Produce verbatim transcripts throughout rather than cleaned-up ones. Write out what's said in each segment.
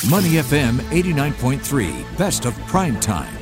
Money F M eighty-nine point three, best of prime time.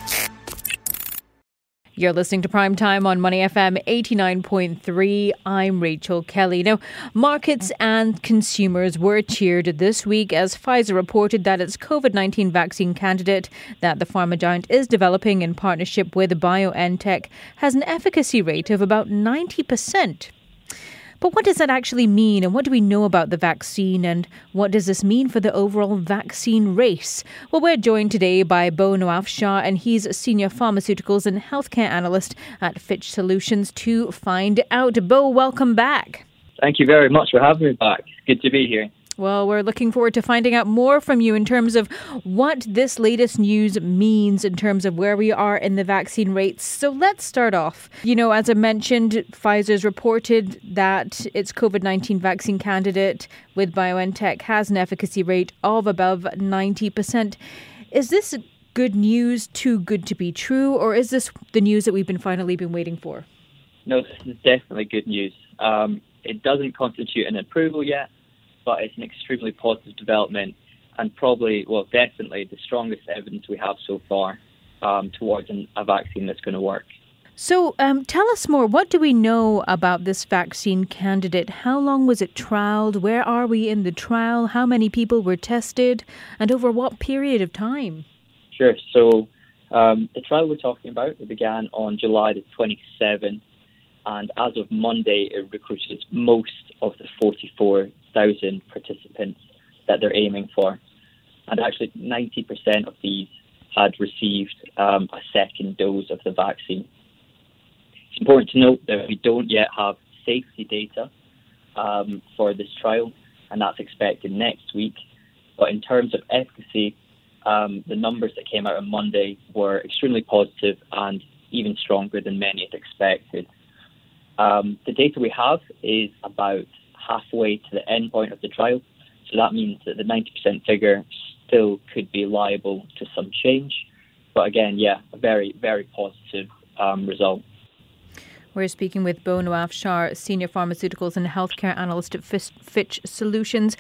You're listening to Prime Time on Money F M eighty-nine point three. I'm Rachel Kelly. Now, markets and consumers were cheered this week as Pfizer reported that its COVID nineteen vaccine candidate that the pharma giant is developing in partnership with BioNTech has an efficacy rate of about ninety percent. But what does that actually mean, and what do we know about the vaccine, and what does this mean for the overall vaccine race? Well, we're joined today by Bo Nawaf Shah, and he's a senior pharmaceuticals and healthcare analyst at Fitch Solutions to find out. Bo, welcome back. Thank you very much for having me back. It's good to be here. Well, we're looking forward to finding out more from you in terms of what this latest news means in terms of where we are in the vaccine rates. So let's start off. You know, as I mentioned, Pfizer's reported that its COVID nineteen vaccine candidate with BioNTech has an efficacy rate of above ninety percent. Is this good news, too good to be true, or is this the news that we've been finally been waiting for? No, this is definitely good news. Um, it doesn't constitute an approval yet, but it's an extremely positive development and probably, well, definitely the strongest evidence we have so far um, towards an, a vaccine that's going to work. So um, tell us more. What do we know about this vaccine candidate? How long was it trialed? Where are we in the trial? How many people were tested? And over what period of time? Sure. So um, the trial we're talking about, it began on July the twenty-seventh. And as of Monday, it recruited most of the forty-four thousand participants that they're aiming for. And actually, ninety percent of these had received um, a second dose of the vaccine. It's important to note that we don't yet have safety data um, for this trial, and that's expected next week. But in terms of efficacy, um, the numbers that came out on Monday were extremely positive and even stronger than many had expected. Um, the data we have is about halfway to the end point of the trial. So that means that the ninety percent figure still could be liable to some change. But again, yeah, a very, very positive um, result. We're speaking with Bo Nawaf Shah, Senior Pharmaceuticals and Healthcare Analyst at Fitch Solutions.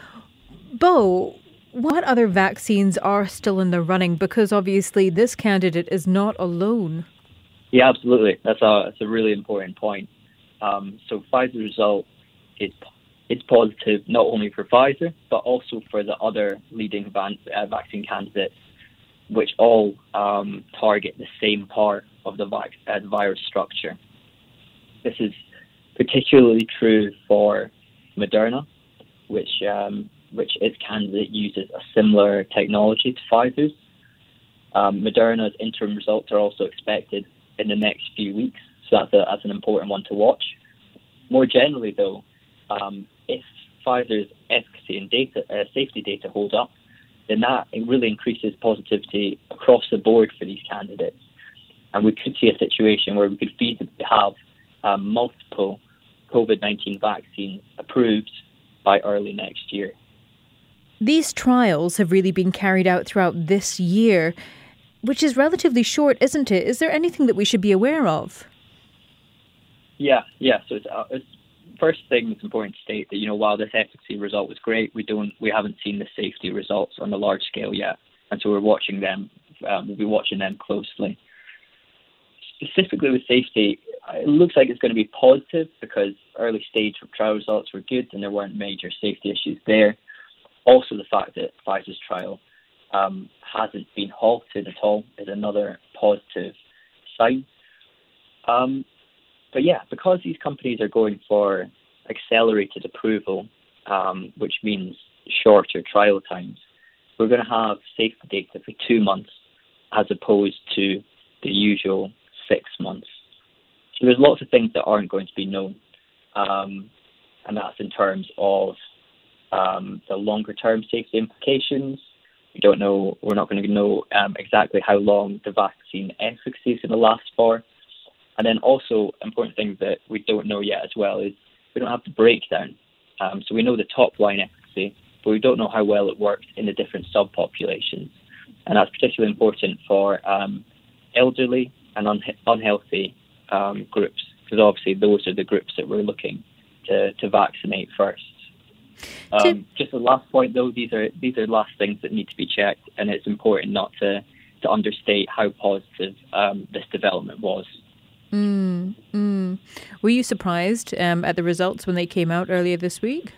Bo, what other vaccines are still in the running? Because obviously this candidate is not alone. Yeah, absolutely. That's a that's a really important point. Um, so Pfizer's result is it's positive not only for Pfizer but also for the other leading van, uh, vaccine candidates, which all um, target the same part of the, vac- uh, the virus structure. This is particularly true for Moderna, which um, which its candidate uses a similar technology to Pfizer's. Um, Moderna's interim results are also expected in the next few weeks, so that's, a, that's an important one to watch. More generally, though, um, if Pfizer's efficacy and data, uh, safety data hold up, then that it really increases positivity across the board for these candidates. And we could see a situation where we could feasibly have um, multiple COVID nineteen vaccines approved by early next year. These trials have really been carried out throughout this year, which is relatively short, isn't it? Is there anything that we should be aware of? Yeah, yeah. So it's, uh, it's first thing it's important to state that, you know, while this efficacy result was great, we don't, we haven't seen the safety results on the large scale yet, and so we're watching them. Um, we'll be watching them closely. Specifically with safety, it looks like it's going to be positive because early stage trial results were good and there weren't major safety issues there. Also, the fact that Pfizer's trial um, hasn't been halted at all is another positive sign. Um, but yeah, because these companies are going for accelerated approval, um, which means shorter trial times, we're going to have safety data for two months as opposed to the usual six months. So there's lots of things that aren't going to be known, um, and that's in terms of um, the longer term safety implications. We don't know, we're not going to know um, exactly how long the vaccine efficacy is going to last for. And then also, important thing that we don't know yet as well is we don't have the breakdown. Um, so we know the top line efficacy, but we don't know how well it works in the different subpopulations. And that's particularly important for um, elderly and un- unhealthy um, groups, because obviously those are the groups that we're looking to, to vaccinate first. Um, just the last point, though, these are these are last things that need to be checked, and it's important not to, to understate how positive um, this development was. Mm, mm. Were you surprised um, at the results when they came out earlier this week?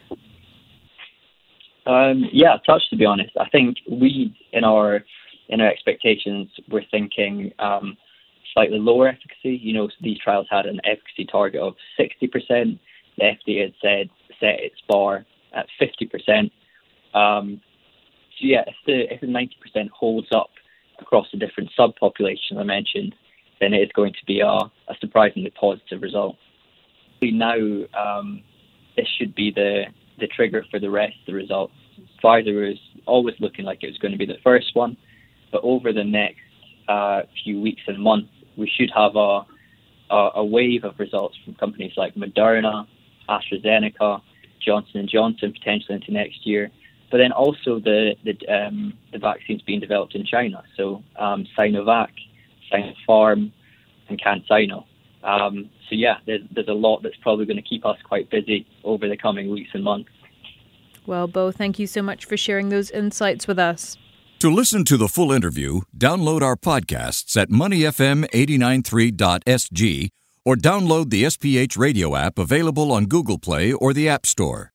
Um, yeah, a touch, to be honest. I think we, in our in our expectations, were thinking um, slightly lower efficacy. You know, these trials had an efficacy target of sixty percent. The F D A had said set its bar at fifty percent. Um, so yeah, if the if the ninety percent holds up across the different subpopulations I mentioned, then it is going to be a, a surprisingly positive result. Now, um, this should be the the trigger for the rest of the results. Pfizer was always looking like it was going to be the first one, but over the next uh, few weeks and months, we should have a, a, a wave of results from companies like Moderna, AstraZeneca, Johnson and Johnson potentially into next year, but then also the the, um, the vaccines being developed in China. So um, Sinovac, Sinopharm, and CanSino. Um, so yeah, there's, there's a lot that's probably going to keep us quite busy over the coming weeks and months. Well, Bo, thank you so much for sharing those insights with us. To listen to the full interview, download our podcasts at money f m eight nine three dot s g or download the S P H radio app available on Google Play or the App Store.